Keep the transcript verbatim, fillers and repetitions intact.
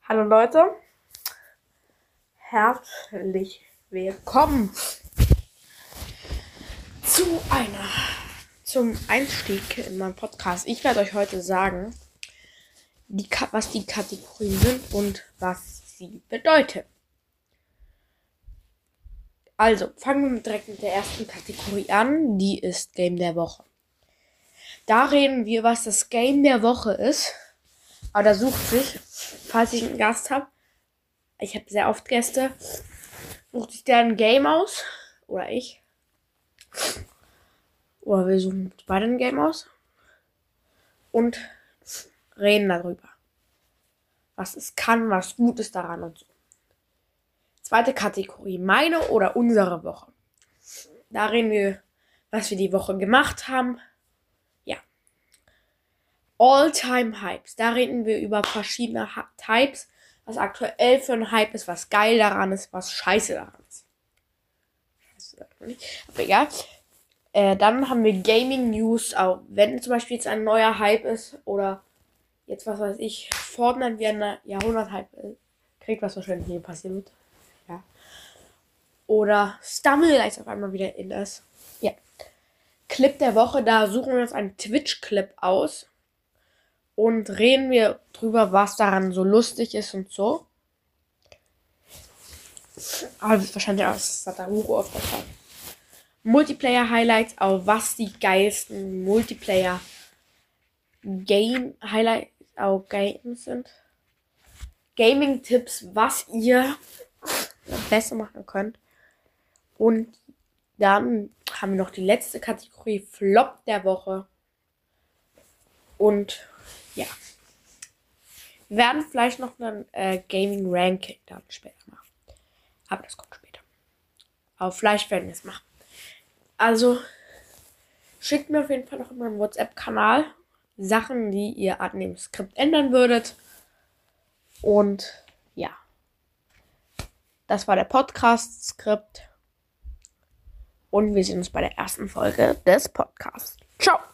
Hallo Leute, herzlich willkommen zu einer, zum Einstieg in meinen Podcast. Ich werde euch heute sagen, die, was die Kategorien sind und was sie bedeuten. Also, fangen wir direkt mit der ersten Kategorie an, die ist Game der Woche. Da reden wir, was das Game der Woche ist. Aber da sucht sich, falls ich einen Gast habe, ich habe sehr oft Gäste, sucht sich der ein Game aus. Oder ich. Oder wir suchen beide ein Game aus. Und reden darüber. Was es kann, was gut ist daran und so. Zweite Kategorie, meine oder unsere Woche. Da reden wir, was wir die Woche gemacht haben. Ja. All-Time-Hypes. Da reden wir über verschiedene ha- Types. Was aktuell für ein Hype ist, was geil daran ist, was scheiße daran ist. Aber egal. Äh, dann haben wir Gaming News, auch wenn zum Beispiel jetzt ein neuer Hype ist oder jetzt, was weiß ich, Fortnite wie ein Jahrhundert-Hype kriegt, was wahrscheinlich nie passieren wird. Ja. Oder Stumble ist auf einmal wieder in ist. Ja. Clip der Woche, da suchen wir uns einen Twitch-Clip aus und reden wir drüber, was daran so lustig ist und so. Aber das ist wahrscheinlich auch Sataru auf der Fall. Multiplayer-Highlights, auch was die geilsten Multiplayer-Game-Highlights auch Games sind. Gaming-Tipps, was ihr besser machen könnt. Und dann haben wir noch die letzte Kategorie, Flop der Woche. Und ja. Wir werden vielleicht noch ein äh, Gaming-Ranking dann später machen. Aber das kommt später. Aber vielleicht werden wir es machen. Also, schickt mir auf jeden Fall noch in meinem WhatsApp-Kanal Sachen, die ihr an dem Skript ändern würdet. Und ja. Das war der Podcast-Skript. Und wir sehen uns bei der ersten Folge des Podcasts. Ciao!